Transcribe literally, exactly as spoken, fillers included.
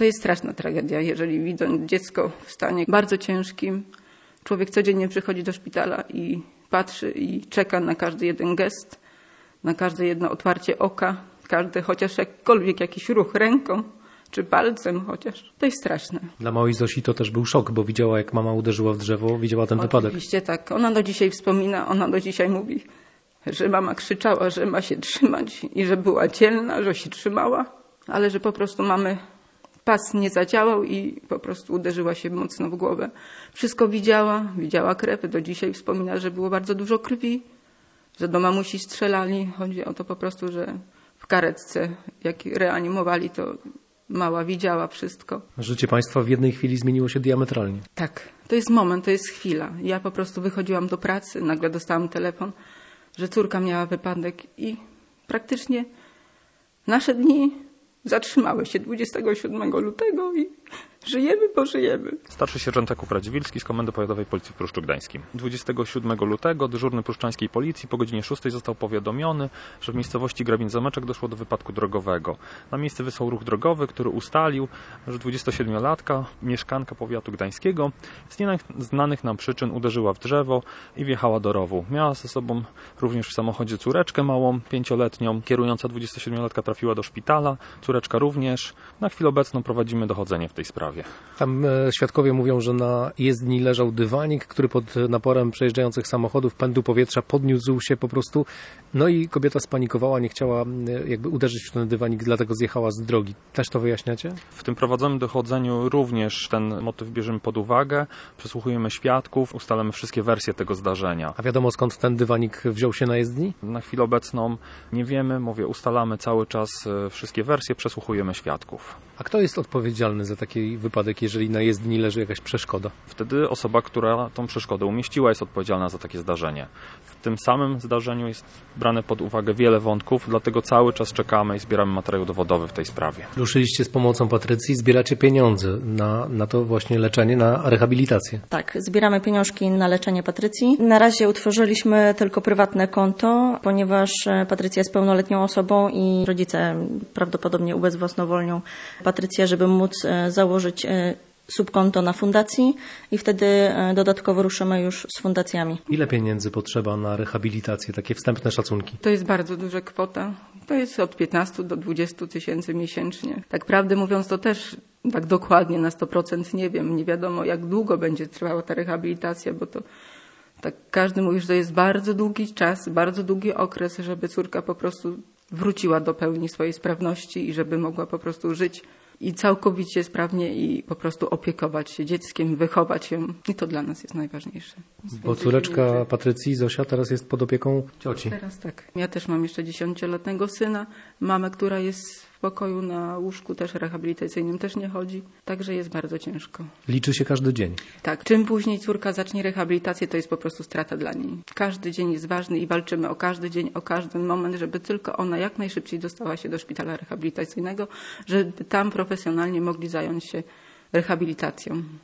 To jest straszna tragedia, jeżeli widząc dziecko w stanie bardzo ciężkim, człowiek codziennie przychodzi do szpitala i patrzy i czeka na każdy jeden gest, na każde jedno otwarcie oka, każdy chociaż jakkolwiek jakiś ruch ręką czy palcem chociaż. To jest straszne. Dla małej Zosi to też był szok, bo widziała, jak mama uderzyła w drzewo, widziała ten wypadek. Oczywiście tak. Ona do dzisiaj wspomina, ona do dzisiaj mówi, że mama krzyczała, że ma się trzymać i że była dzielna, że się trzymała, ale że po prostu mamy pas nie zadziałał i po prostu uderzyła się mocno w głowę. Wszystko widziała, widziała krew. Do dzisiaj wspomina, że było bardzo dużo krwi, że do mamusi strzelali. Chodzi o to po prostu, że w karetce, jak reanimowali, to mała widziała wszystko. Życie państwa w jednej chwili zmieniło się diametralnie. Tak, to jest moment, to jest chwila. Ja po prostu wychodziłam do pracy, nagle dostałam telefon, że córka miała wypadek i praktycznie nasze dni zatrzymały się dwudziestego siódmego lutego i żyjemy, bo żyjemy. Starszy sierżant Jakub Radziwilski z Komendy Powiatowej Policji w Pruszczu Gdańskim. dwudziestego siódmego lutego dyżurny pruszczańskiej policji po godzinie szóstej został powiadomiony, że w miejscowości Grabin-Zameczek doszło do wypadku drogowego. Na miejsce wysłał ruch drogowy, który ustalił, że dwudziestosiedmiolatka, mieszkanka powiatu gdańskiego, z nieznanych nam przyczyn uderzyła w drzewo i wjechała do rowu. Miała ze sobą również w samochodzie córeczkę małą, pięcioletnią. Kierująca dwudziestosiedmiolatka trafiła do szpitala, córeczka również. Na chwilę obecną prowadzimy dochodzenie w tej sprawie. Tam e, świadkowie mówią, że na jezdni leżał dywanik, który pod naporem przejeżdżających samochodów, pędu powietrza podniósł się po prostu. No i kobieta spanikowała, nie chciała e, jakby uderzyć w ten dywanik, dlatego zjechała z drogi. Też to wyjaśniacie? W tym prowadzonym dochodzeniu również ten motyw bierzemy pod uwagę. Przesłuchujemy świadków, ustalamy wszystkie wersje tego zdarzenia. A wiadomo, skąd ten dywanik wziął się na jezdni? Na chwilę obecną nie wiemy, mówię, ustalamy cały czas wszystkie wersje, przesłuchujemy świadków. A kto jest odpowiedzialny za taki wypadek, jeżeli na jezdni leży jakaś przeszkoda? Wtedy osoba, która tą przeszkodę umieściła, jest odpowiedzialna za takie zdarzenie. W tym samym zdarzeniu jest brane pod uwagę wiele wątków, dlatego cały czas czekamy i zbieramy materiał dowodowy w tej sprawie. Ruszyliście z pomocą Patrycji, zbieracie pieniądze na, na to właśnie leczenie, na rehabilitację. Tak, zbieramy pieniążki na leczenie Patrycji. Na razie utworzyliśmy tylko prywatne konto, ponieważ Patrycja jest pełnoletnią osobą i rodzice prawdopodobnie ubezwłasnowolnią Patrycję, żeby móc założyć subkonto na fundacji i wtedy dodatkowo ruszymy już z fundacjami. Ile pieniędzy potrzeba na rehabilitację, takie wstępne szacunki? To jest bardzo duża kwota. To jest od piętnastu do dwudziestu tysięcy miesięcznie. Tak prawdę mówiąc, to też tak dokładnie na sto procent nie wiem. Nie wiadomo, jak długo będzie trwała ta rehabilitacja, bo to tak każdy mówi, że to jest bardzo długi czas, bardzo długi okres, żeby córka po prostu wróciła do pełni swojej sprawności i żeby mogła po prostu żyć i całkowicie sprawnie i po prostu opiekować się dzieckiem, wychować ją. I to dla nas jest najważniejsze. Bo córeczka Patrycji, Zosia, teraz jest pod opieką cioci. Teraz tak. Ja też mam jeszcze dziesięcioletniego syna, mamę, która jest w pokoju na łóżku też rehabilitacyjnym, też nie chodzi. Także jest bardzo ciężko. Liczy się każdy dzień. Tak. Czym później córka zacznie rehabilitację, to jest po prostu strata dla niej. Każdy dzień jest ważny i walczymy o każdy dzień, o każdy moment, żeby tylko ona jak najszybciej dostała się do szpitala rehabilitacyjnego, żeby tam profesjonalnie mogli zająć się rehabilitacją.